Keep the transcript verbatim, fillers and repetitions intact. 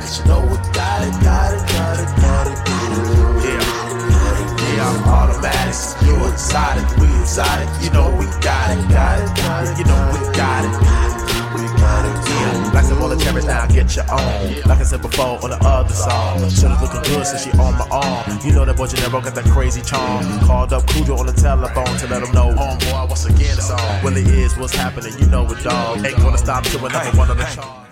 you know we got it, got it, got it, got it, yeah. Yeah, I'm automatic, you exotic, we exotic, you know we got it, got it, got it, you know we got it, we got it, yeah. Like some military now, get your own. Like I said before on the other song, should've looking good since she on my arm. You know that boy Gennaro got that crazy charm. Called up Cujo on the telephone to let him know, homeboy, once again it's on. Well it is, what's happening, you know it, dog. Ain't gonna stop till another one on the chart.